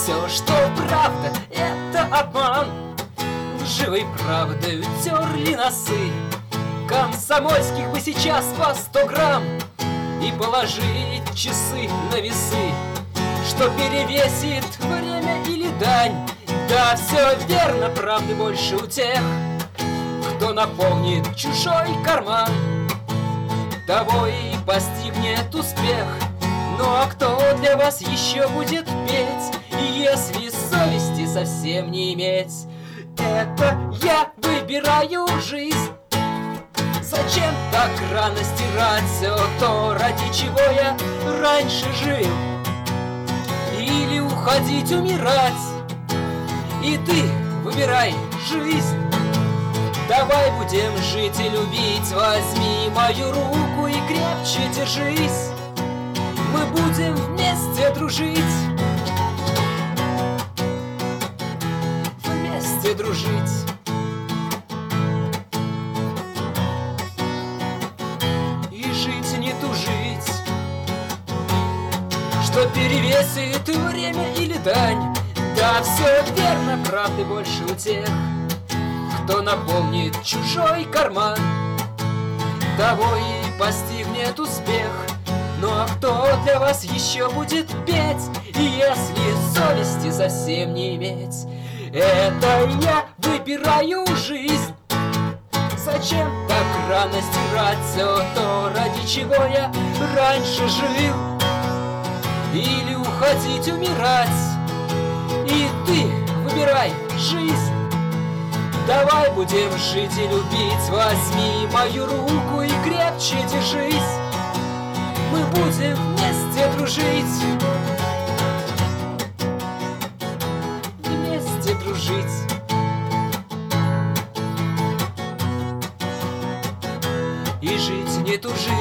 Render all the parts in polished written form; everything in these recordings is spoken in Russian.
все, что правда, это обман. Лживой правдой утерли носы. Комсомольских бы сейчас по 100 грамм и положить часы на весы. Что перевесит время или дань? Да, все верно, правды больше у тех, кто наполнит чужой карман. Того и постигнет успех. Ну а кто для вас еще будет петь, если совести совсем не иметь? Это я выбираю жизнь. Зачем так рано стирать все то, ради чего я раньше жил? Или уходить умирать? И ты выбирай жизнь. Давай будем жить и любить. Возьми мою руку и крепче держись. Мы будем вместе дружить. Вместе дружить. И жить не тужить. Что перевесит время или дань? Да, все верно, правды больше у тех, кто наполнит чужой карман. Того и постигнет успех. Ну а кто для вас еще будет петь, если совести совсем не иметь? Это я выбираю жизнь. Зачем так рано стирать все то, ради чего я раньше жил? Или уходить умирать? И ты выбирай жизнь. Давай будем жить и любить. Возьми мою руку и крепче держись. Мы будем вместе дружить. Вместе дружить. И жить не тужить.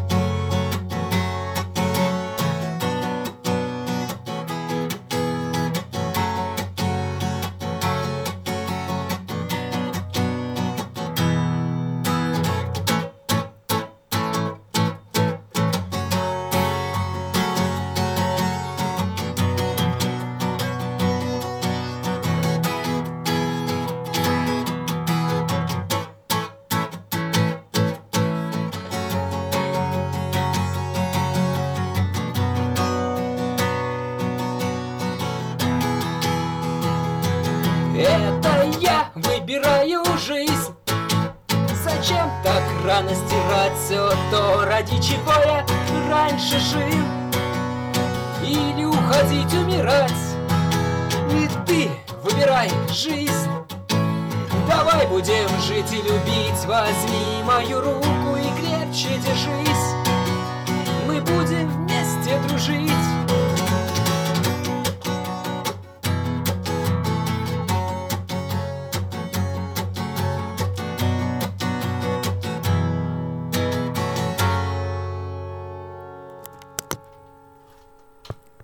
Это я выбираю жизнь. Зачем так рано стирать все то, ради чего я раньше жил? Или уходить умирать? И ты выбирай жизнь. Давай будем жить и любить. Возьми мою руку и крепче держись. Мы будем вместе дружить.